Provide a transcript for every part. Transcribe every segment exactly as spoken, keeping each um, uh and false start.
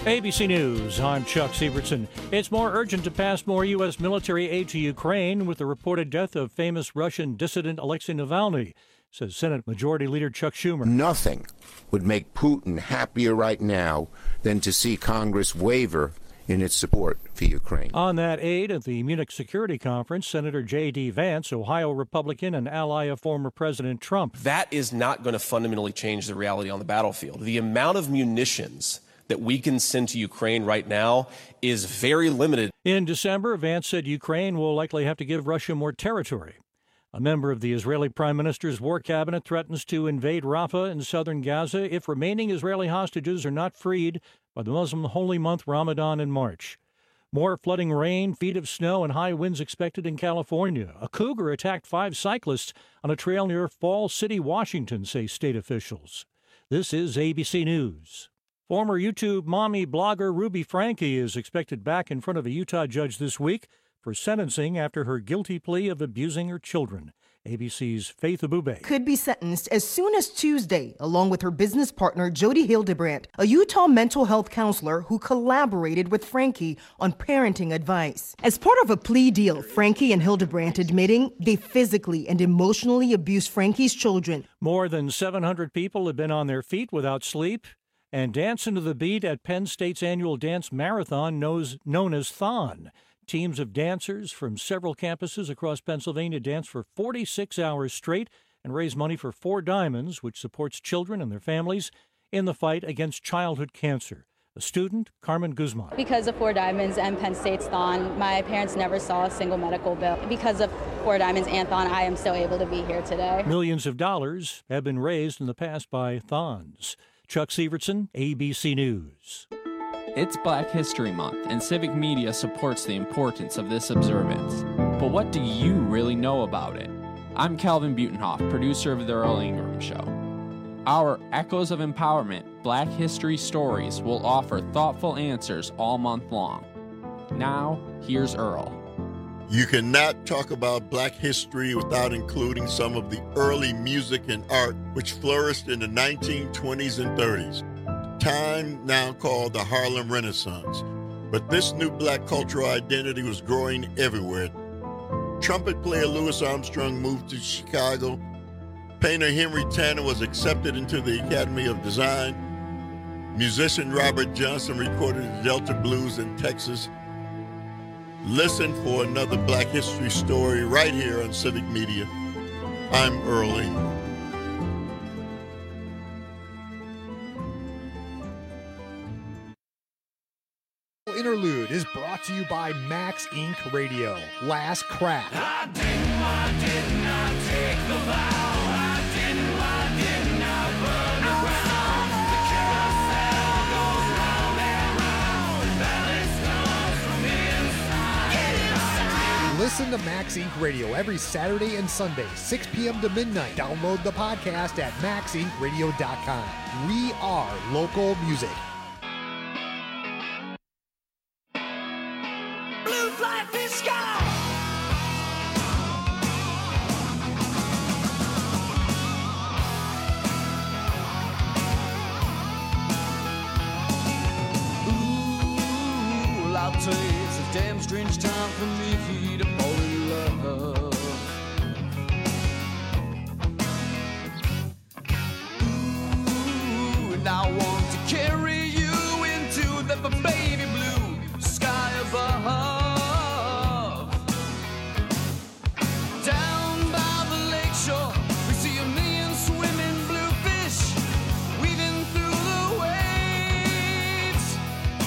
A B C News, I'm Chuck Sievertson. It's more urgent to pass more U S military aid to Ukraine with the reported death of famous Russian dissident Alexei Navalny, says Senate Majority Leader Chuck Schumer. Nothing would make Putin happier right now than to see Congress waver in its support for Ukraine. On that aid at the Munich Security Conference, Senator J D. Vance, Ohio Republican and ally of former President Trump. That is not going to fundamentally change the reality on the battlefield. The amount of munitions that we can send to Ukraine right now is very limited. In December, Vance said Ukraine will likely have to give Russia more territory. A member of the Israeli Prime Minister's war cabinet threatens to invade Rafah in southern Gaza if remaining Israeli hostages are not freed by the Muslim holy month Ramadan in March. More flooding rain, feet of snow, and high winds expected in California. A cougar attacked five cyclists on a trail near Falls City, Washington, say state officials. This is A B C News. Former YouTube mommy blogger Ruby Franke is expected back in front of a Utah judge this week for sentencing after her guilty plea of abusing her children. A B C's Faith Abube could be sentenced as soon as Tuesday, along with her business partner Jody Hildebrandt, a Utah mental health counselor who collaborated with Franke on parenting advice. As part of a plea deal, Franke and Hildebrandt admitting they physically and emotionally abused Franke's children. More than seven hundred people have been on their feet without sleep and dancing to the beat at Penn State's annual dance marathon known as Thon. Teams of dancers from several campuses across Pennsylvania dance for forty-six hours straight and raise money for Four Diamonds, which supports children and their families in the fight against childhood cancer. A student, Carmen Guzman. Because of Four Diamonds and Penn State's Thon, my parents never saw a single medical bill. Because of Four Diamonds and Thon, I am still able to be here today. Millions of dollars have been raised in the past by Thons. Chuck Sievertson, A B C News. It's Black History Month, and civic media supports the importance of this observance. But what do you really know about it? I'm Calvin Butenhoff, producer of The Earl Ingram Show. Our Echoes of Empowerment Black History Stories will offer thoughtful answers all month long. Now, here's Earl. You cannot talk about Black history without including some of the early music and art which flourished in the nineteen twenties and thirties. Time now called the Harlem Renaissance. But this new black cultural identity was growing everywhere. Trumpet player Louis Armstrong moved to Chicago. Painter Henry Tanner was accepted into the Academy of Design. Musician Robert Johnson recorded the Delta Blues in Texas. Listen for another Black history story right here on Civic Media. I'm Earl Ingram. Interlude is brought to you by Max Incorporated. Radio. Last Crack. I didn't, I did not take the vow. I didn't, I did not burn the ground. The carousel goes round and round. Balance comes from inside. Listen to Max Incorporated. Radio every Saturday and Sunday, six p.m. to midnight. Download the podcast at max inc radio dot com. We are local music. It's a damn strange time for me to fall in love. Ooh, and I want to carry you into the baby blue sky above. Down by the lakeshore, we see a million swimming blue fish weaving through the waves.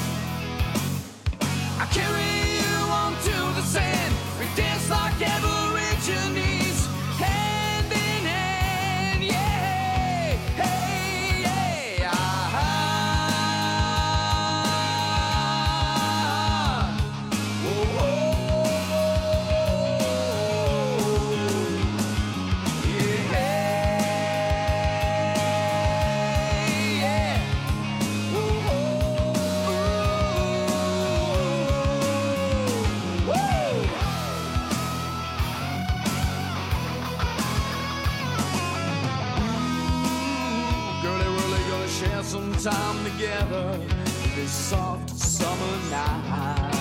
I carry you onto the sand. We dance like Aborigines, hand in hand, yeah, hey, yeah. Ah, oh, oh, yeah, yeah. Oh, Girl, they're really gonna share some time together. this soft summer night.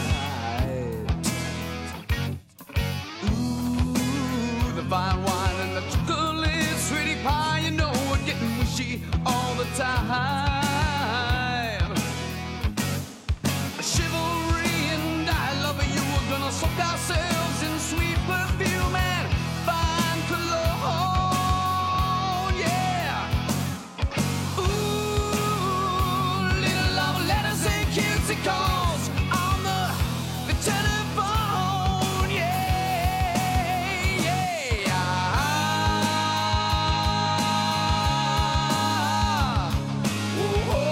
Ooh, the fine wine and the chocolate sweetie pie, you know we're getting wishy all the time. Chivalry and I love you, we're gonna soak ourselves in sweet perfume and fine cologne, yeah. Ooh, little love letters and cutesy calls on the, the telephone, yeah, yeah. Ah, ooh, oh.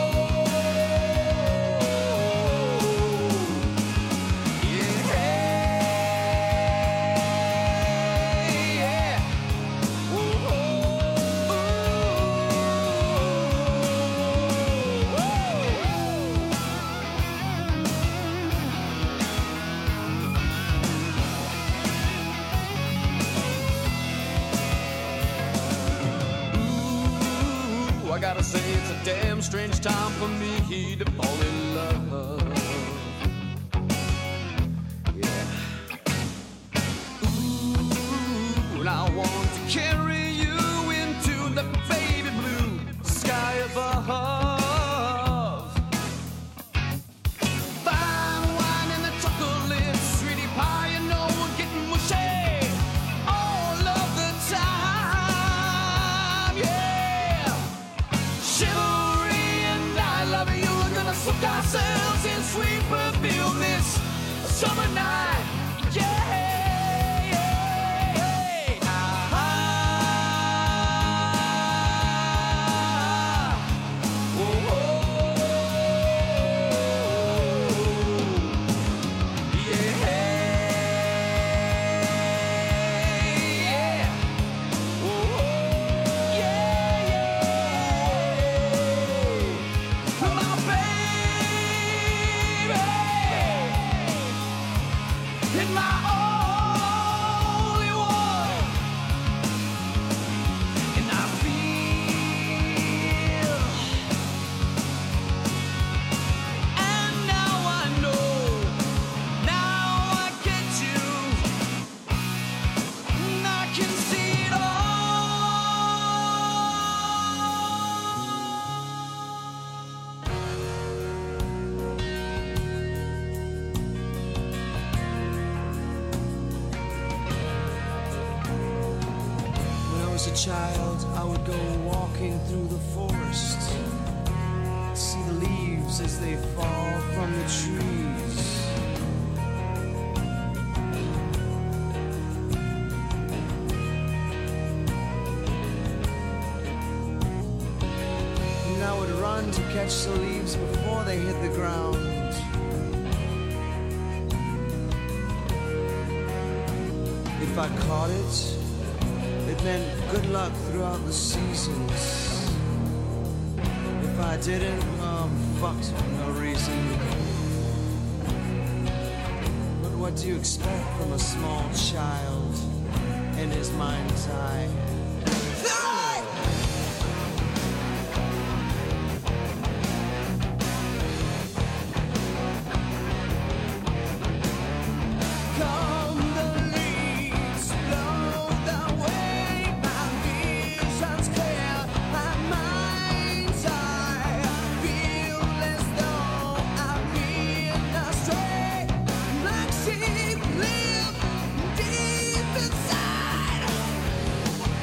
I gotta say it's a damn strange time for me to fall in love. Yeah. Ooh, and I want to carry you into the baby blue sky above. Fine wine and the chocolate sweetie pie, you know we're getting mushy all of the time, yeah. Chivalry and I love you, we're gonna soak ourselves in sweet perfume this summer night, yeah, yeah. Ah, oh, oh, yeah, yeah. Oh, yeah, yeah. My baby, and my only one, and I feel, and now I know, now I get you, and I can see it all. When I was a child, I would go walking through the forest, see the leaves as they fall from the trees. And I would run to catch the leaves before they hit the ground. If I caught it, it meant good luck throughout the seasons. If I didn't, um, fucked for no reason. But what do you expect from a small child in his mind's eye? Come the leaves, blow the way, my vision's clear, my mind's eye. Feel as though I've been astray, like sheep live deep inside.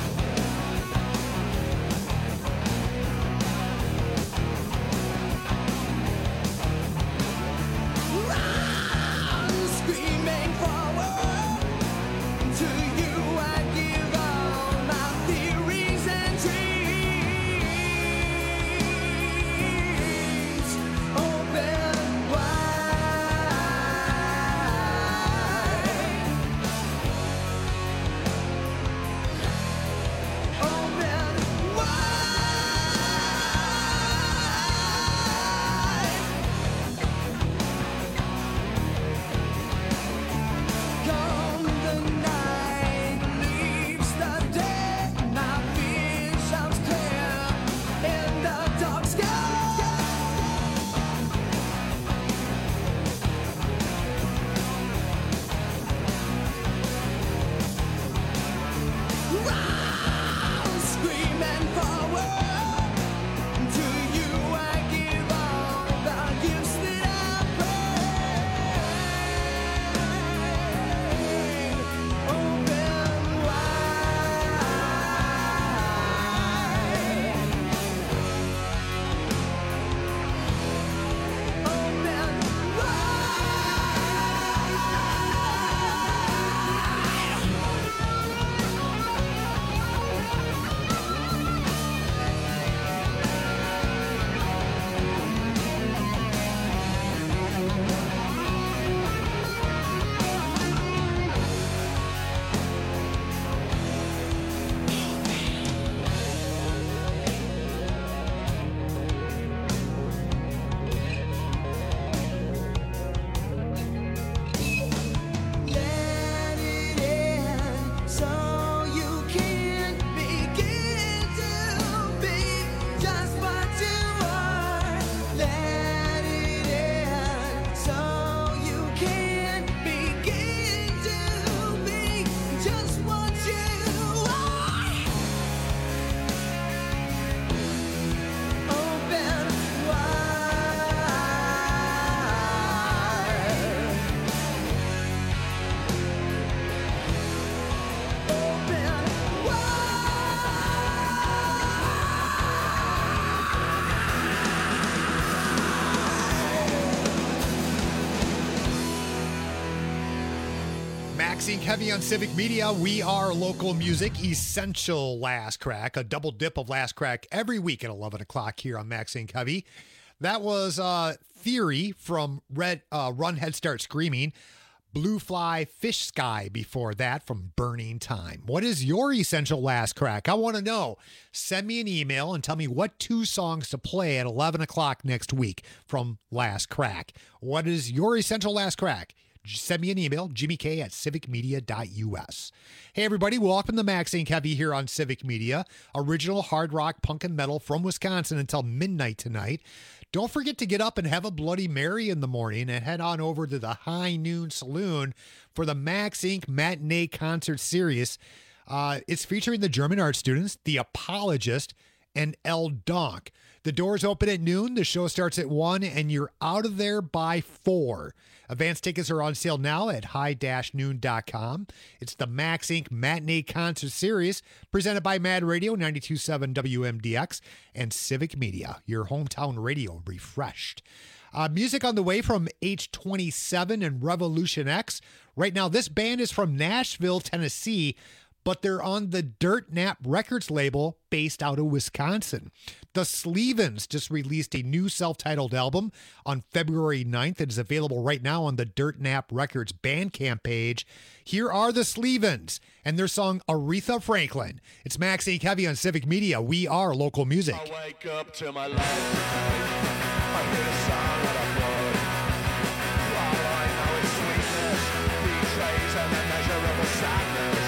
Maxine Heavy on Civic Media. We are local music, essential Last Crack, a double dip of Last Crack every week at eleven o'clock here on Maxine Heavy. That was uh, Theory from Red uh, Run Head Start Screaming. Blue Fly Fish Sky before that from Burning Time. What is your essential Last Crack? I want to know. Send me an email and tell me what two songs to play at eleven o'clock next week from Last Crack. What is your essential Last Crack? Send me an email, jimmy k at civic media dot u s. Hey, everybody, welcome to Maxine Heavy here on Civic Media. Original hard rock, punk, and metal from Wisconsin until midnight tonight. Don't forget to get up and have a Bloody Mary in the morning and head on over to the High Noon Saloon for the Max Incorporated Matinee Concert Series. Uh, it's featuring the German art students, The Apologist, and El Donk. The doors open at noon, the show starts at one, and you're out of there by four. Advance tickets are on sale now at high dash noon dot com. It's the Max Incorporated Matinee Concert Series, presented by Mad Radio, ninety-two point seven W M D X, and Civic Media, your hometown radio refreshed. Uh, music on the way from H twenty-seven and Revolution X. Right now, this band is from Nashville, Tennessee, but they're on the Dirt Nap Records label based out of Wisconsin. The Slevens just released a new self-titled album on February ninth. It is available right now on the Dirt Nap Records Bandcamp page. Here are the Slevens and their song Aretha Franklin. It's Max Incorporated Heavy on Civic Media. We are local music. I wake up to my life tonight. I hear the sound that I blood. All I know is sweetness, betrays and immeasurable sadness.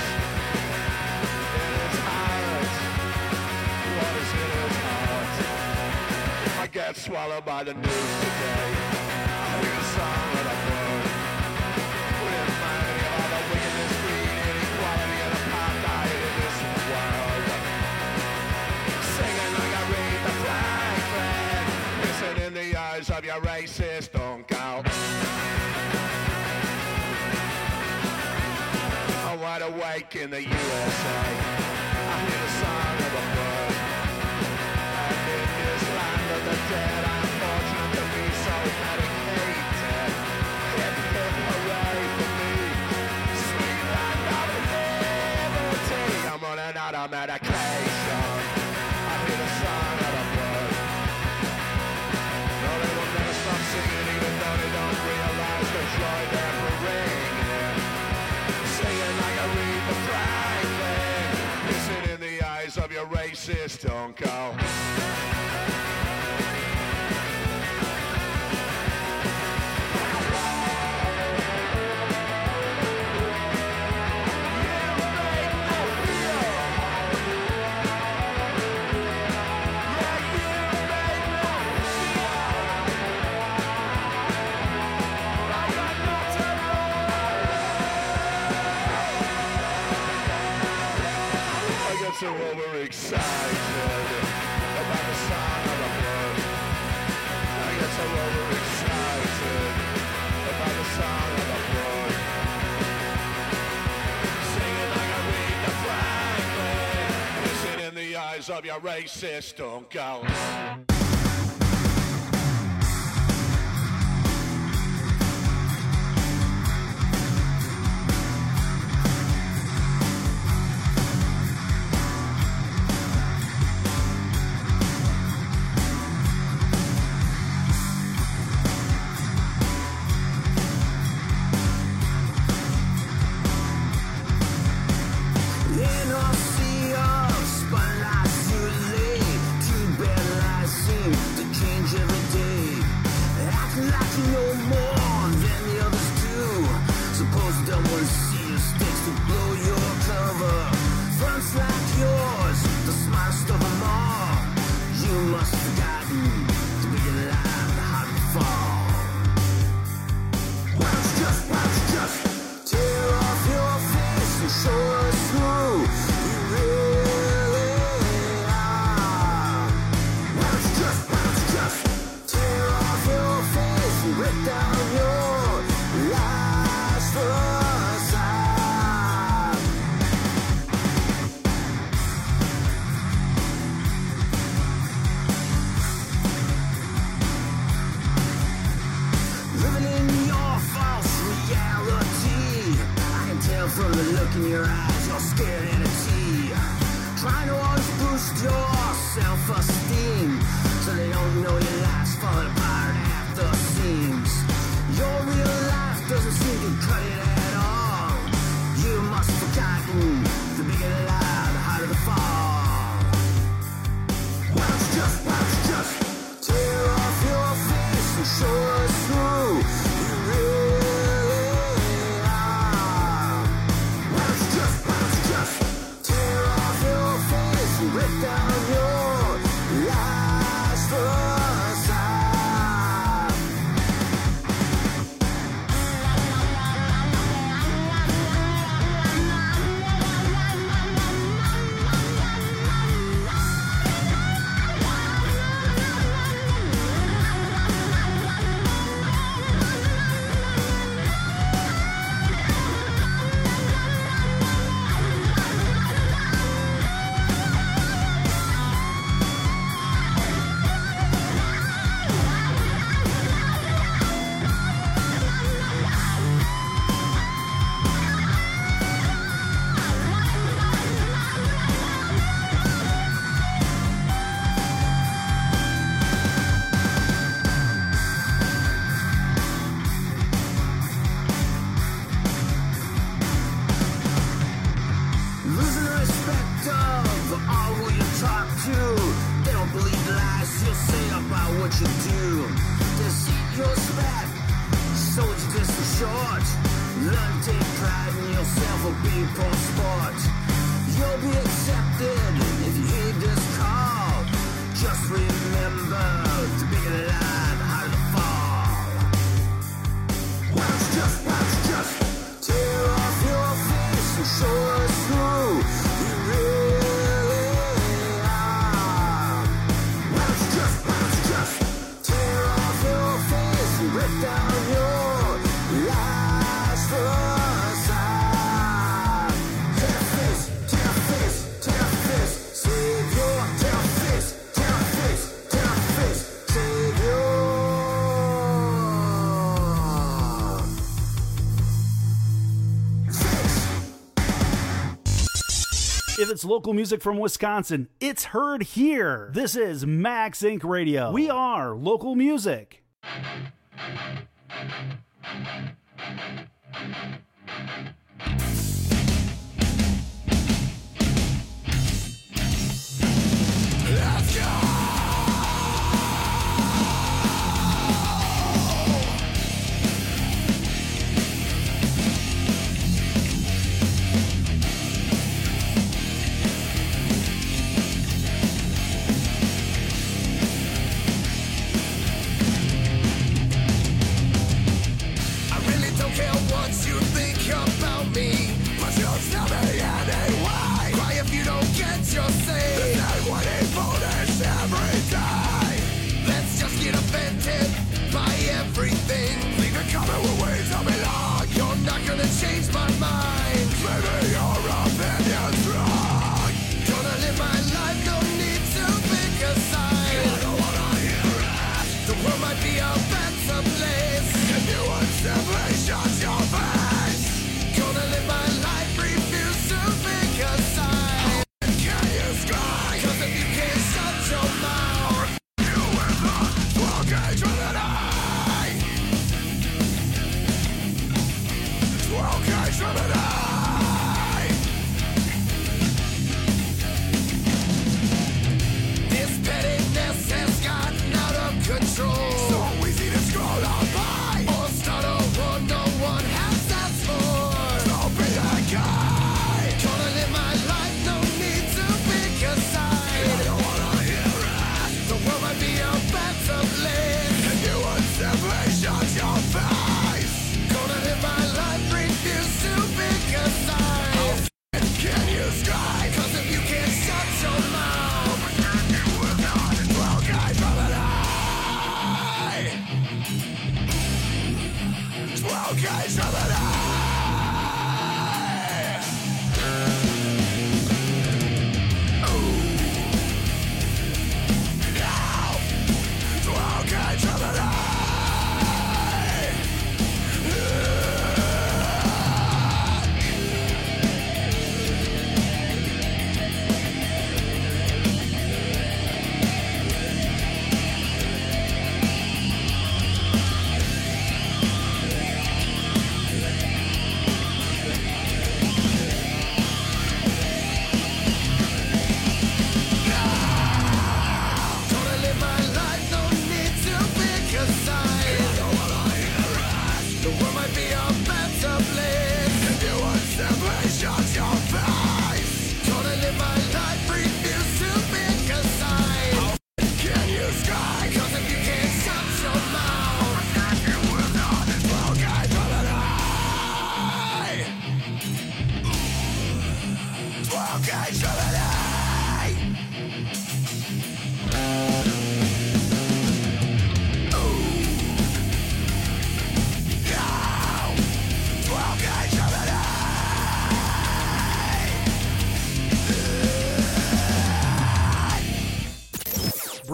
I get swallowed by the news today. I hear a song that I heard. Remind me of all the wickedness, greed, inequality, and apartheid in this world. Singing like I read the Franklin. Listen in the eyes of your racist uncle. I'm wide awake in the U S A. I hear the song of a bird. The dead, I'm fortunate to be so medicated. Hip hip hooray for me, sweet land of liberty. I'm running out of medication. I hear the sound of a bird. No, they will never stop singing, even though they don't realize the joy they're bringing. Singing like I read the Franklin. Listen in the eyes of your racist uncle. So overexcited about the sound of the blood. I get so overexcited about the sound of the blood. Singing like I read the Franklin. Listen in the eyes of your racist uncle. the look in your eyes, you're scared and a tea. Trying to always boost your self-esteem, so they don't know your life's falling apart at the seams. Your real life doesn't seem to cut it at all. You must have forgotten the bigger the lie, the harder the fall. Why don't you just, why don't you just tear off your face and show us who you really are? Why don't you just, why don't you just tear off your face and rip down your lies for us? Losing respect of all who you talk to. They don't believe the lies you'll say about what you do. Deceit your spat, sold you this for short. Learn to take pride in yourself or be for sport. You'll be accepted if you heed this call. Just remember, the bigger the lie, the harder the fall. Why don't you just, why don't you just tear off your face and show us who you really are? Why don't you just, why don't you just tear off your face and rip down your lies for us? Tear face, tear face, tear face, save your tear face, tear face, tear face, save your. If it's local music from Wisconsin, it's heard here. This is Max Incorporated. Radio. We are local music. Let's go! I really don't care what you think about me.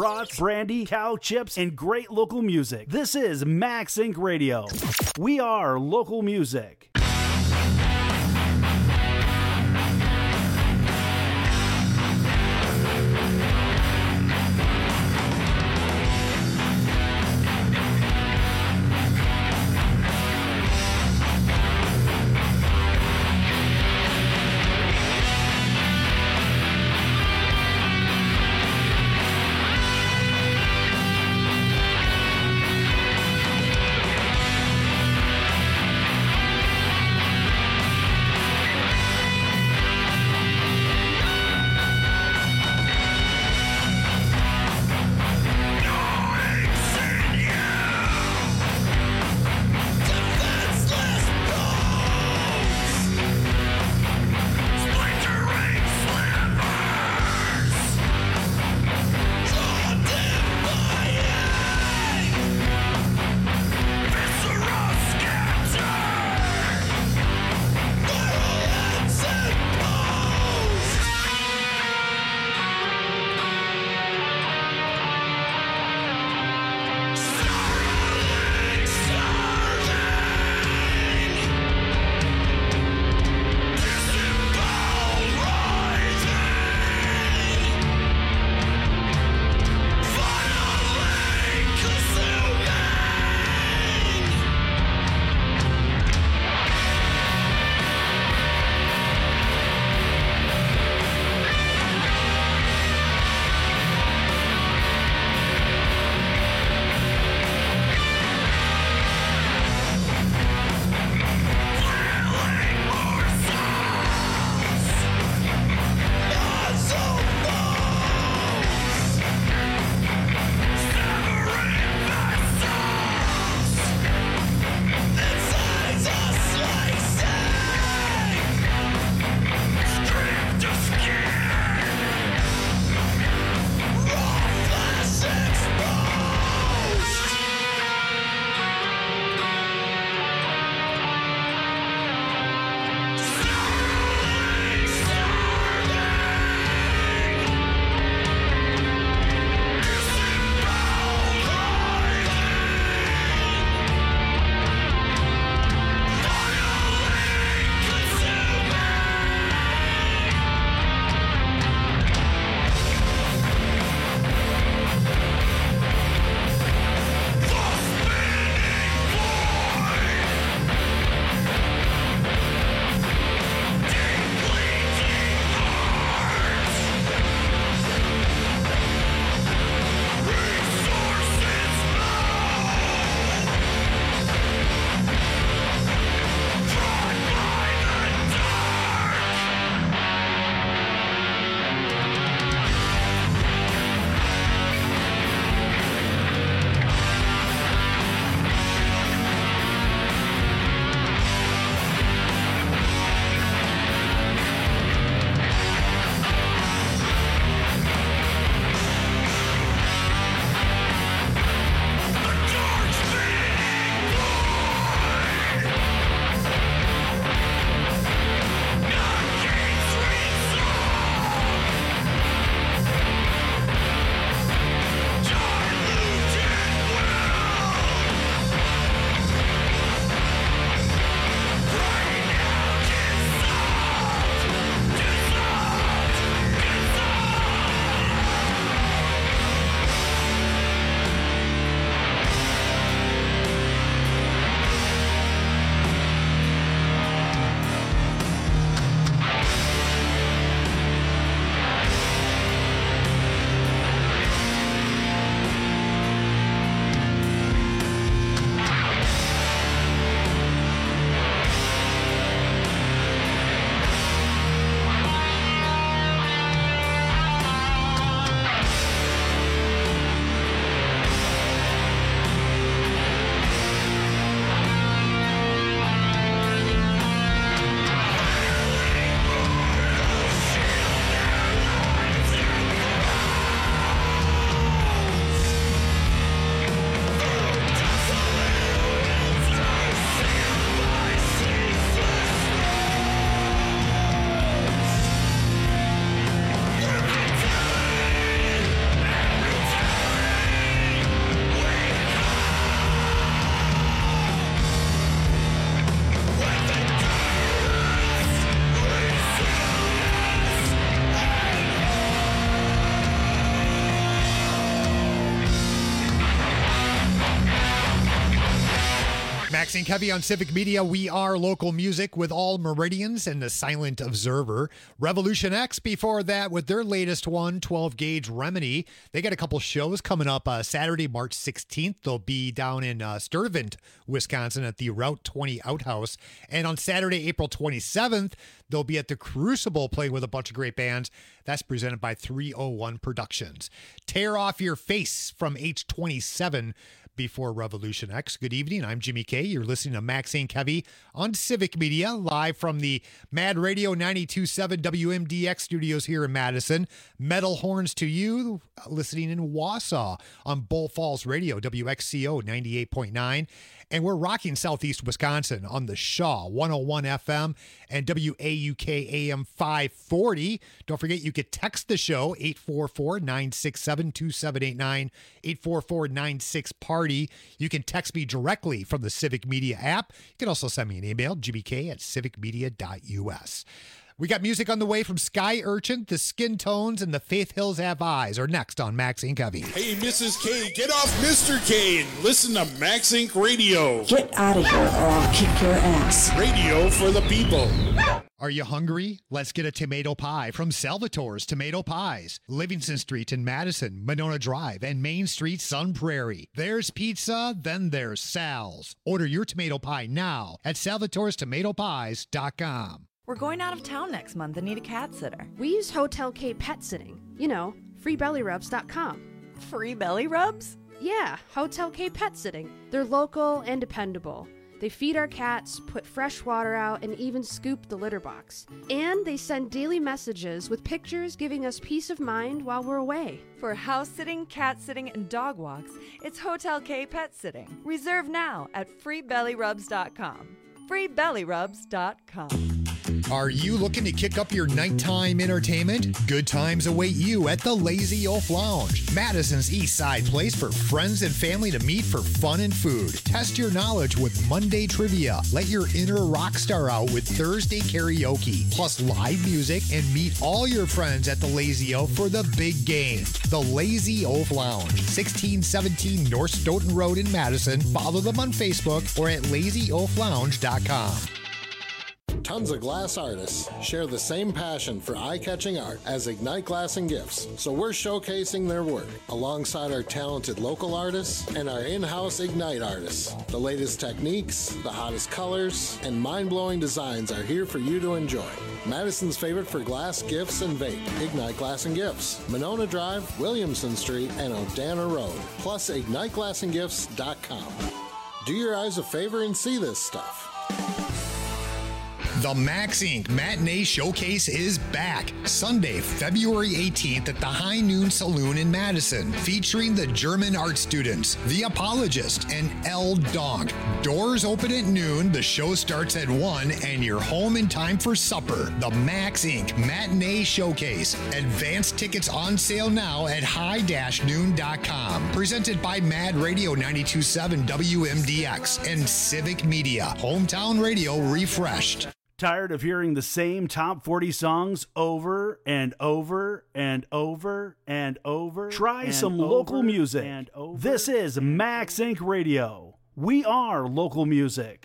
brats, brandy, cow chips, and great local music. This is Max Inc Radio. We are local music. Max and Kevy on Civic Media. We are local music with All Meridians and the Silent Observer. Revolution X before that with their latest one, twelve gauge Remedy. They got a couple shows coming up uh, Saturday, March sixteenth. They'll be down in uh, Sturtevant, Wisconsin at the Route twenty Outhouse. And on Saturday, April twenty-seventh, they'll be at the Crucible playing with a bunch of great bands. That's presented by three oh one Productions. Tear Off Your Face from H twenty-seven before Revolution X. Good evening. I'm Jimmy K. You're listening to Max and Kevy on Civic Media, live from the Mad Radio ninety-two point seven W M D X studios here in Madison. Metal Horns to you, listening in Wausau on Bull Falls Radio, W X C O ninety-eight point nine. And we're rocking Southeast Wisconsin on the Shaw one oh one F M and W A U K A M five forty. Don't forget, you could text the show, eight four four, nine six seven, two seven eight nine, eight four four, nine six, party. You can text me directly from the Civic Media app. You can also send me an email, g b k at civic media dot u s. We got music on the way from Sky Urchin, the Skin Tones, and the Faith Hills Have Eyes are next on Max and Kevy. Hey, Missus K, get off Mister K and listen to Max Inc Radio. Get out of here or I'll kick your ass. Radio for the people. Are you hungry? Let's get a tomato pie from Salvatore's Tomato Pies. Livingston Street in Madison, Monona Drive, and Main Street, Sun Prairie. There's pizza, then there's Sal's. Order your tomato pie now at salvatores tomato pies dot com. We're going out of town next month and need a cat sitter. We use Hotel K Pet Sitting. You know, free belly rubs dot com. Free belly rubs? Yeah, Hotel K Pet Sitting. They're local and dependable. They feed our cats, put fresh water out, and even scoop the litter box. And they send daily messages with pictures giving us peace of mind while we're away. For house sitting, cat sitting, and dog walks, it's Hotel K Pet Sitting. Reserve now at free belly rubs dot com. free belly rubs dot com. Are you looking to kick up your nighttime entertainment? Good times await you at the Lazy Oaf Lounge, Madison's East Side place for friends and family to meet for fun and food. Test your knowledge with Monday trivia. Let your inner rock star out with Thursday karaoke, plus live music, and meet all your friends at the Lazy Oaf for the big game. The Lazy Oaf Lounge, sixteen seventeen North Stoughton Road in Madison. Follow them on Facebook or at lazy oaf lounge dot com. Tons of glass artists share the same passion for eye-catching art as Ignite Glass and Gifts, so we're showcasing their work alongside our talented local artists and our in-house Ignite artists. The latest techniques, the hottest colors, and mind-blowing designs are here for you to enjoy. Madison's favorite for glass, gifts, and vape, Ignite Glass and Gifts, Monona Drive, Williamson Street, and O'Dana Road, plus ignite glass and gifts dot com. Do your eyes a favor and see this stuff. The Max Incorporated. Matinee Showcase is back Sunday, February eighteenth at the High Noon Saloon in Madison, featuring the German art students, The Apologist, and El Donk. Doors open at noon, the show starts at one, and you're home in time for supper. The Max Incorporated. Matinee Showcase. Advance tickets on sale now at high noon dot com. Presented by Mad Radio ninety-two point seven W M D X and Civic Media. Hometown radio refreshed. Tired of hearing the same top forty songs over and over and over and over? Try and some over local music. And over this is Max Incorporated. Radio. We are local music.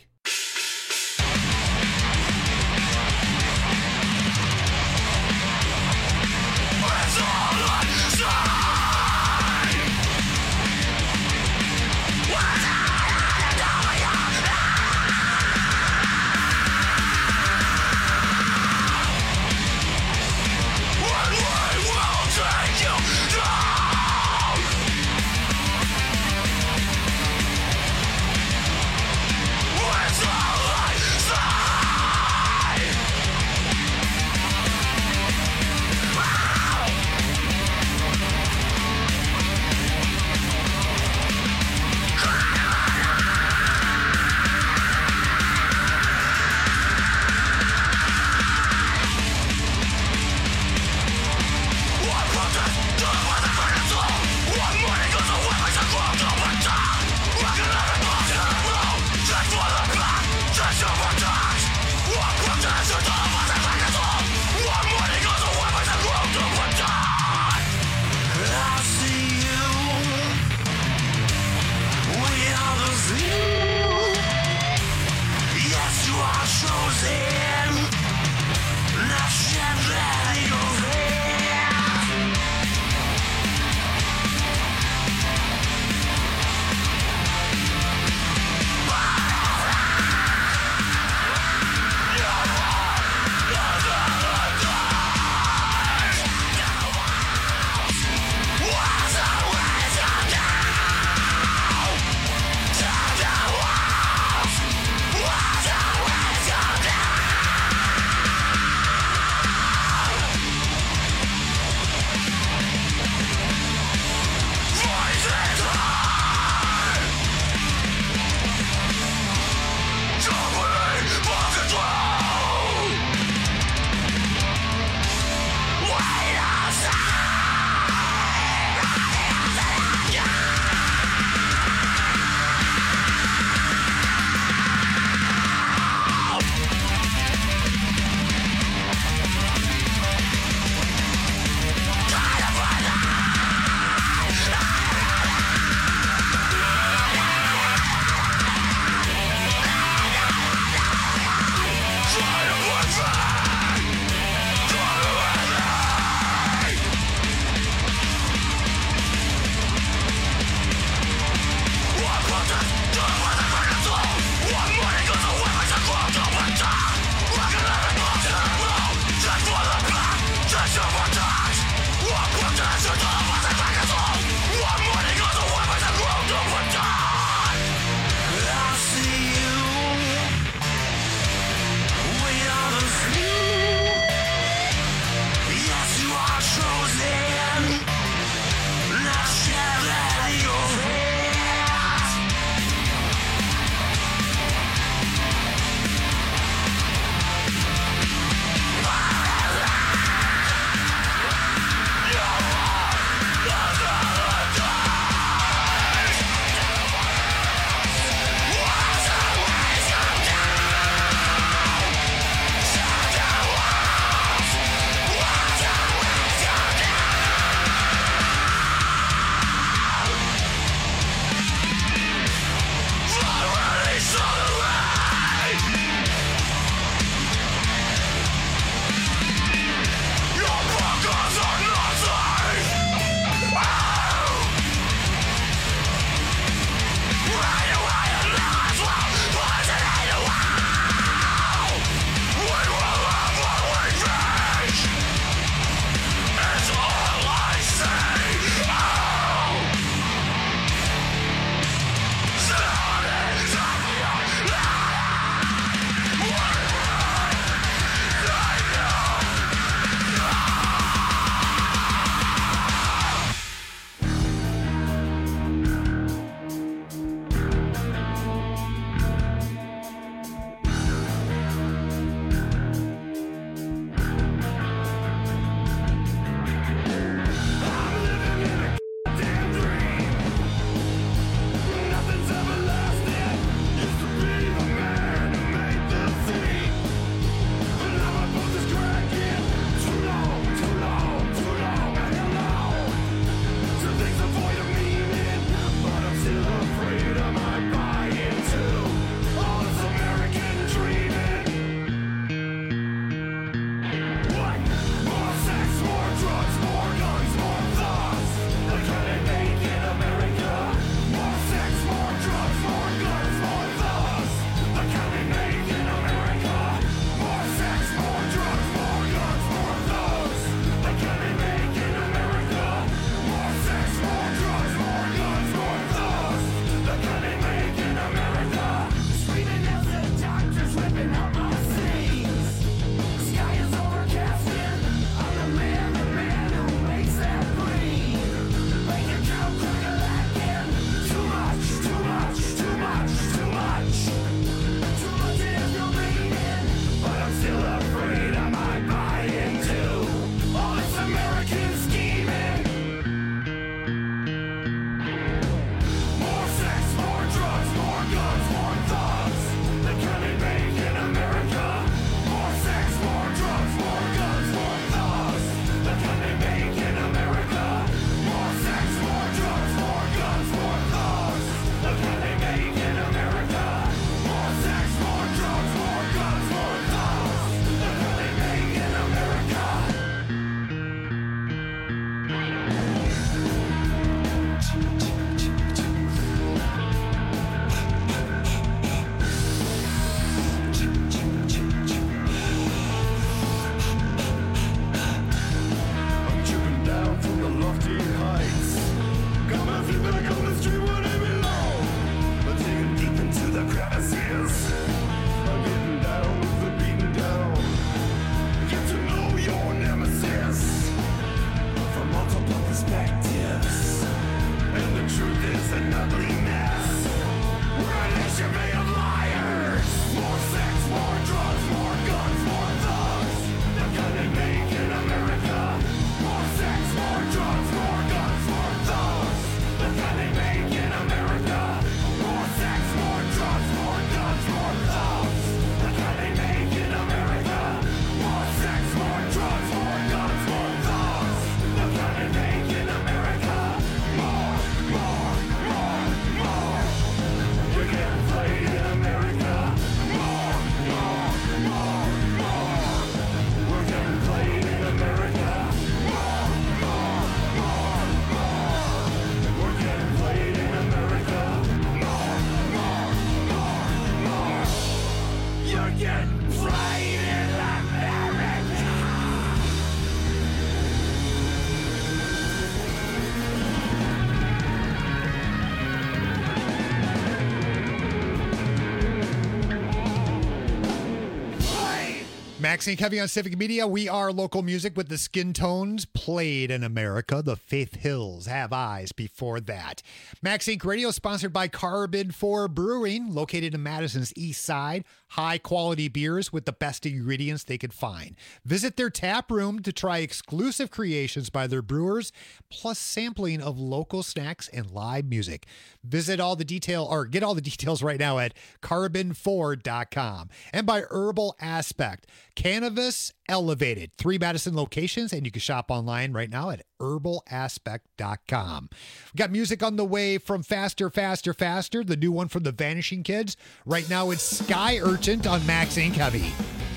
Maxine Covey on Civic Media. We are local music with the Skin Tones, played in America. The Faith Hills Have Eyes before that. Maxine Radio sponsored by Carbon four Brewing, located in Madison's east side. High quality beers with the best ingredients they could find. Visit their tap room to try exclusive creations by their brewers, plus sampling of local snacks and live music. Visit all the detail or get all the details right now at carbon four dot com. And by Herbal Aspect, Cannabis Elevated, three Madison locations, and you can shop online right now at herbal aspect dot com. We got music on the way from Faster, Faster, Faster, the new one from the Vanishing Kids. Right now it's Sky Urchin on Maxine Covey.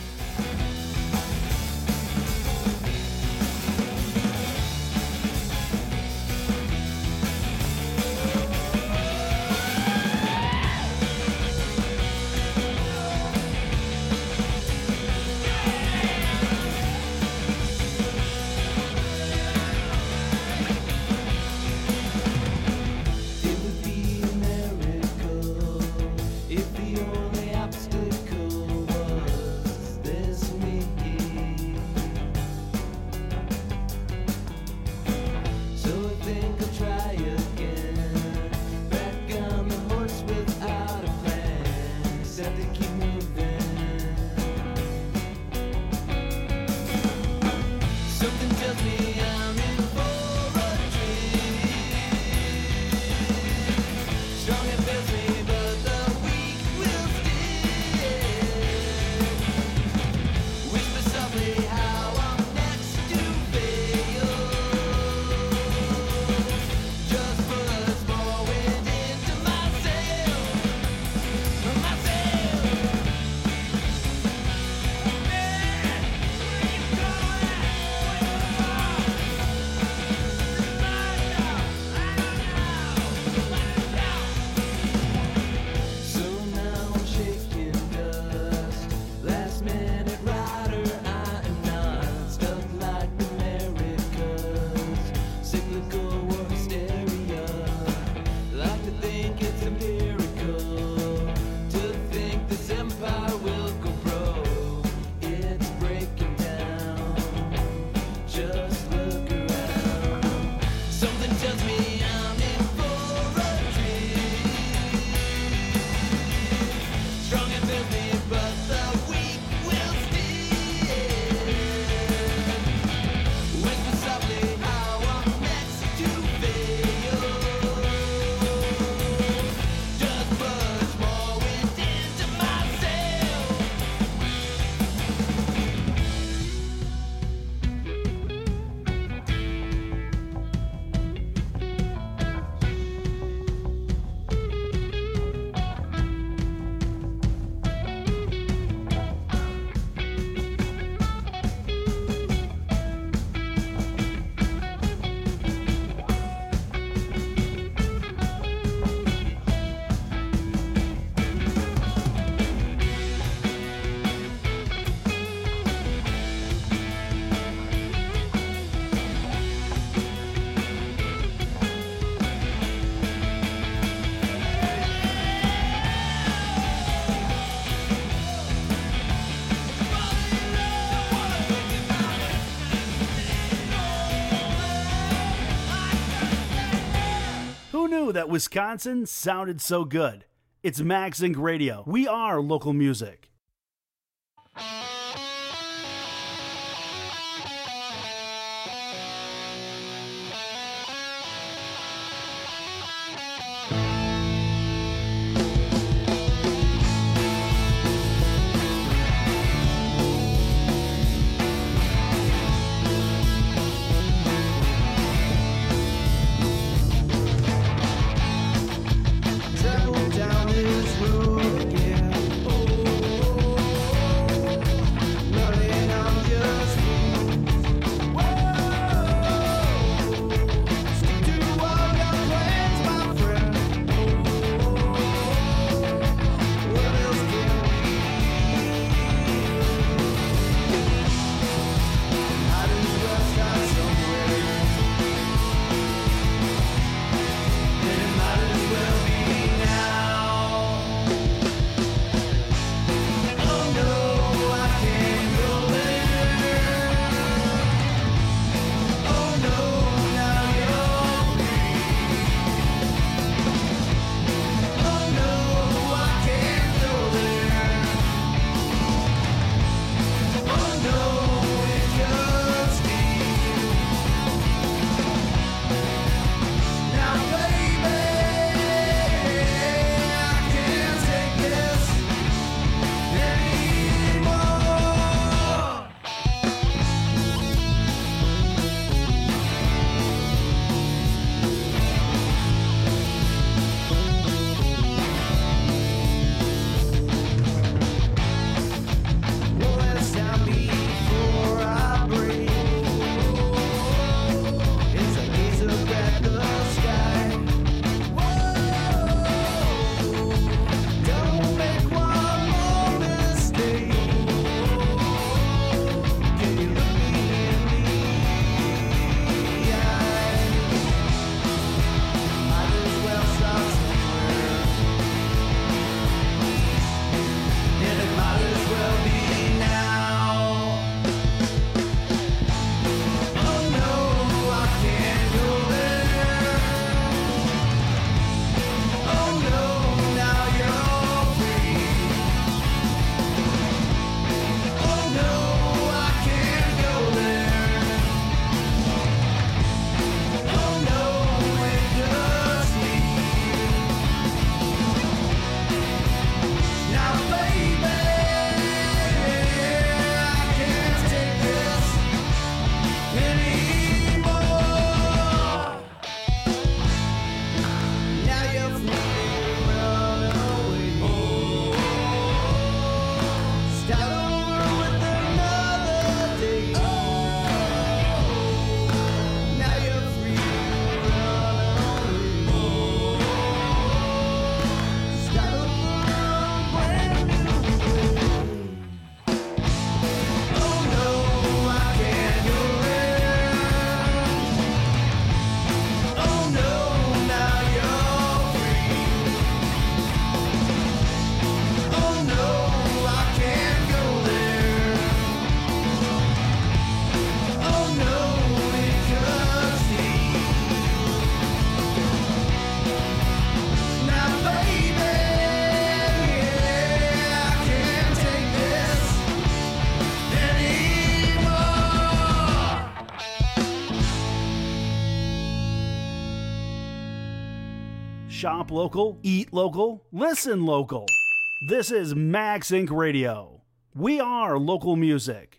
That Wisconsin sounded so good. It's Max Inc Radio. We are local music. Travel down this road again. Oh. Shop local, eat local, listen local. This is Max Inc Radio. We are local music.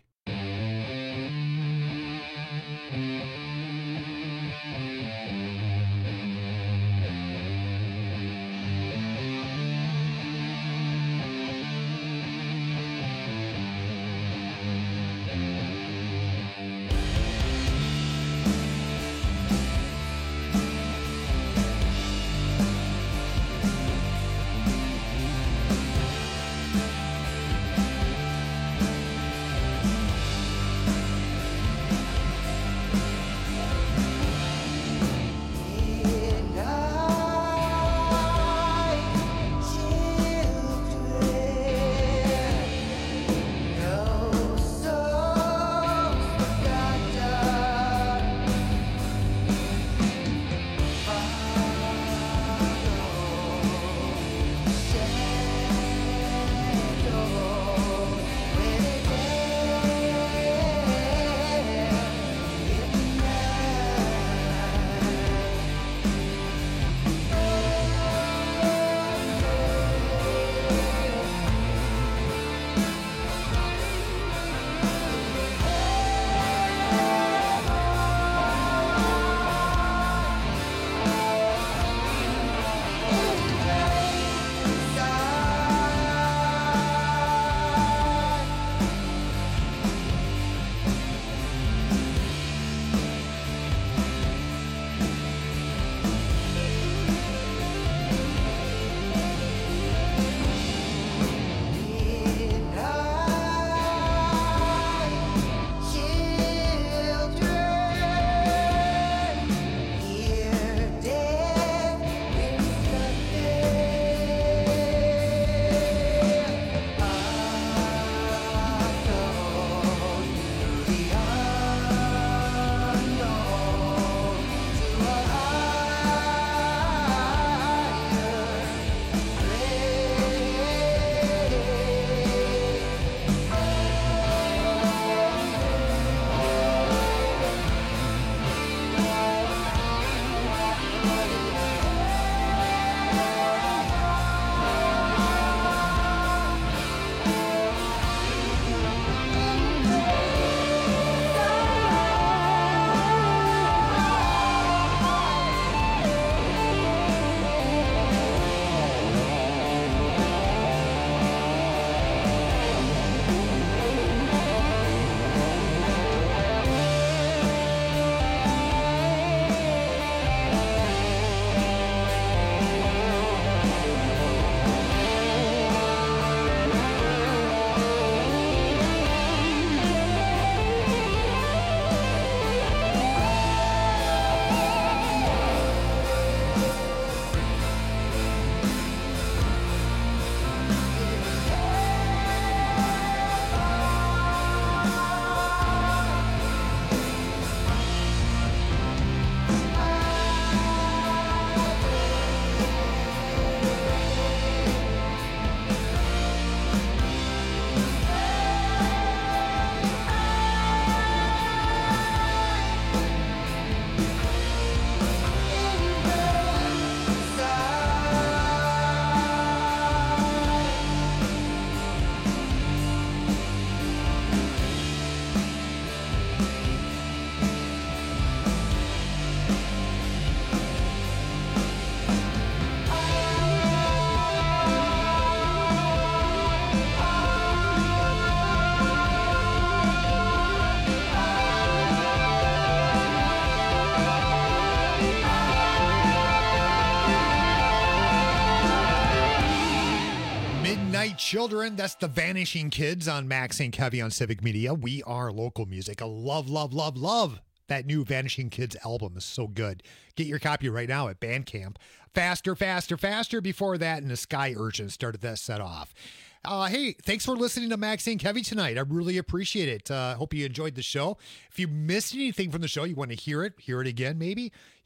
Midnight Children, that's the Vanishing Kids on Max Inc Heavy on Civic Media. We are local music. I love, love, love, love that new Vanishing Kids album is so good. Get your copy right now at Bandcamp. Faster, Faster, Faster. Before that, and the Sky Urchin started that set off. Uh, hey, thanks for listening to Max Inc Heavy tonight. I really appreciate it. I uh, hope you enjoyed the show. If you missed anything from the show, you want to hear it, hear it again maybe, you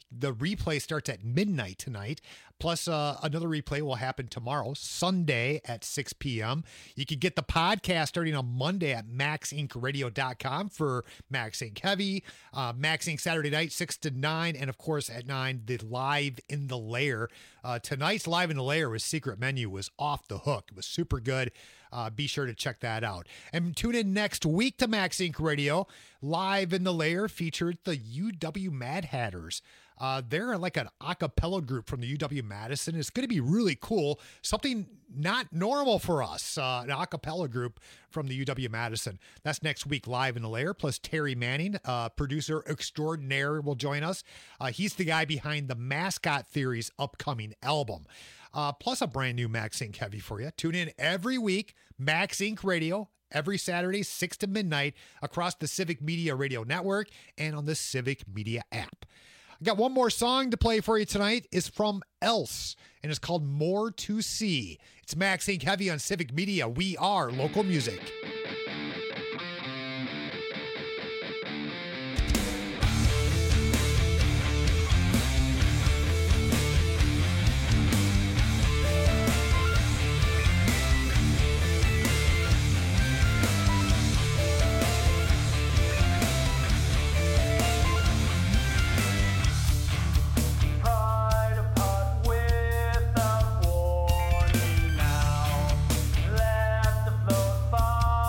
The replay starts at midnight tonight. Plus, uh, another replay will happen tomorrow, Sunday at six p.m. You can get the podcast starting on Monday at max inc radio dot com for Max Inc Heavy, uh, Max Inc Saturday night, six to nine, and of course at nine, the Live in the Lair. Uh, tonight's Live in the Lair with Secret Menu was off the hook. It was super good. Uh, be sure to check that out. And tune in next week to Max Inc Radio. Live in the Lair featured the U W Mad Hatters. Uh, they're like an a cappella group from the U W-Madison. It's going to be really cool. Something not normal for us, uh, an a cappella group from the U W-Madison. That's next week, Live in the Lair. Plus Terry Manning, uh, producer extraordinaire, will join us. Uh, he's the guy behind the Mascot Theory's upcoming album. Uh, plus a brand new Max Inc Heavy for you. Tune in every week, Max Inc Radio, every Saturday, six to midnight, across the Civic Media Radio Network and on the Civic Media app. I got one more song to play for you tonight. It's from Else, and it's called More to See. It's Max Inc Heavy on Civic Media. We are local music. Without warning now, left afloat far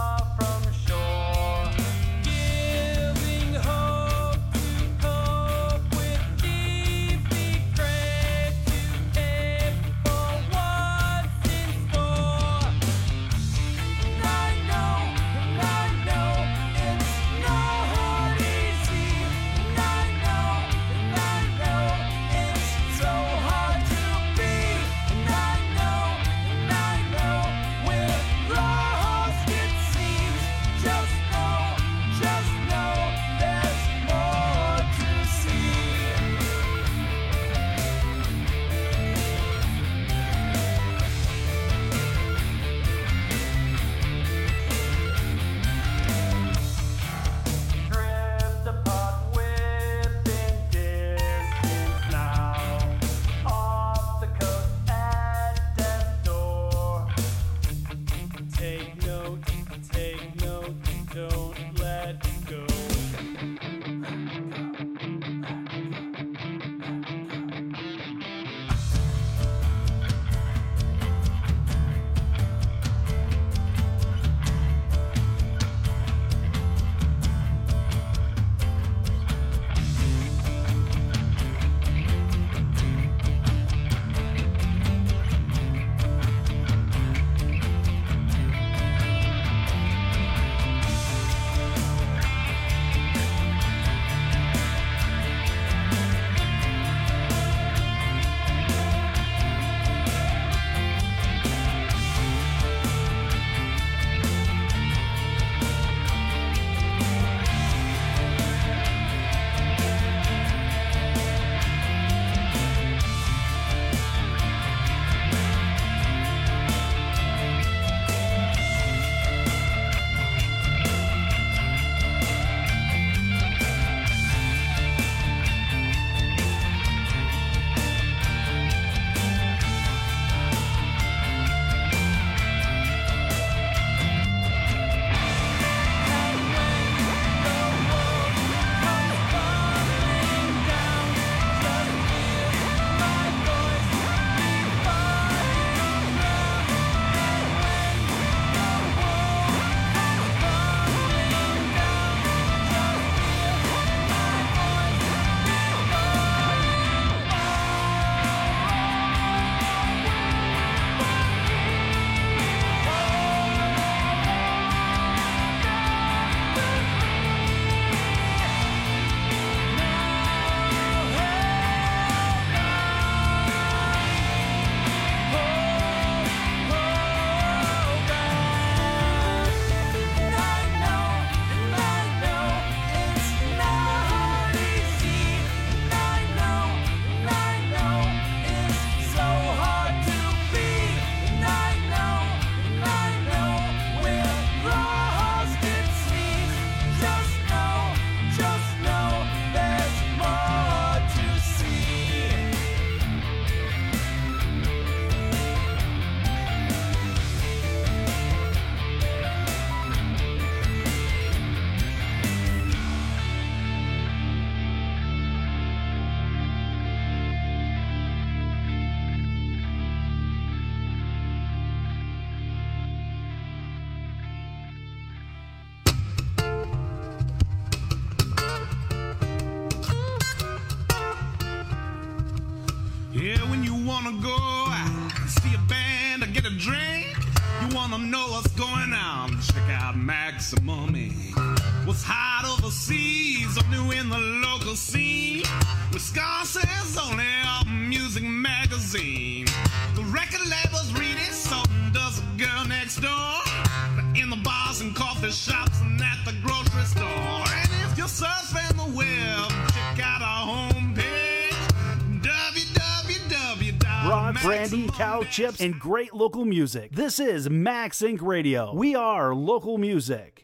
Yeah, when you wanna go out, see a band or get a drink, you wanna know what's going on, check out Maximum Incorporated. What's hot overseas or new in the local scene, Wisconsin's only music magazine. The record labels read it, so does the girl next door. In the bars and coffee shops and at the grocery store. And if you're surfing the web, check out our homepage, w w w dot Broad brandy, cow chips, and great local music. This is Max Incorporated. Radio. We are local music.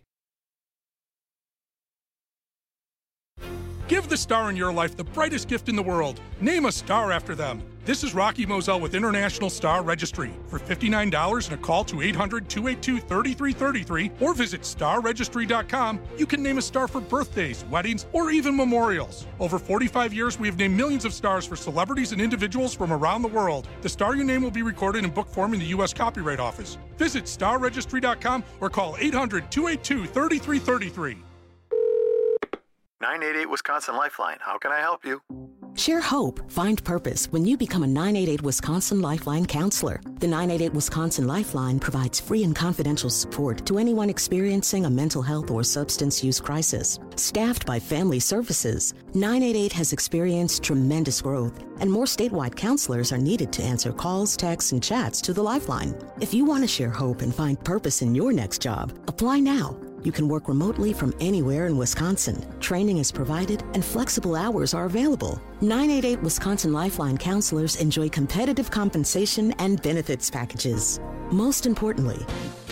Give the star in your life the brightest gift in the world. Name a star after them. This is Rocky Moselle with International Star Registry. For fifty-nine dollars and a call to eight hundred, two eight two, three three three three or visit star registry dot com, you can name a star for birthdays, weddings, or even memorials. Over forty-five years, we have named millions of stars for celebrities and individuals from around the world. The star you name will be recorded in book form in the U S Copyright Office. Visit star registry dot com or call eight hundred, two eight two, three three three three. nine eight eight Wisconsin Lifeline. How can I help you? Share hope, find purpose when you become a nine eight eight Wisconsin Lifeline counselor. The nine eight eight Wisconsin Lifeline provides free and confidential support to anyone experiencing a mental health or substance use crisis. Staffed by Family Services, nine eight eight has experienced tremendous growth, and more statewide counselors are needed to answer calls, texts, and chats to the Lifeline. If you want to share hope and find purpose in your next job, apply now. You can work remotely from anywhere in Wisconsin. Training is provided and flexible hours are available. nine eight eight Wisconsin Lifeline counselors enjoy competitive compensation and benefits packages. Most importantly,